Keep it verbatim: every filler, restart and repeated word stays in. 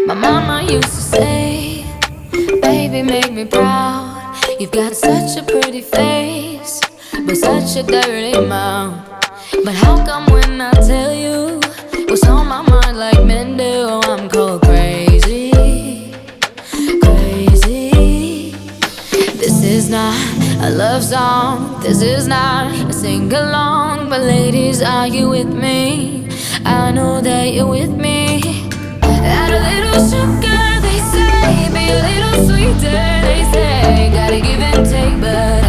My mama used to say, baby, make me proud. You've got such a pretty face, but such a dirty mouth. But how come when I tell you what's on my mind, like men do, I'm cold crazy, crazy. This is not a love song, this is not a sing-along. But ladies, are you with me? I know that you're with me. Add a little sugar, they say, be a little sweeter, they say. Gotta give and take, but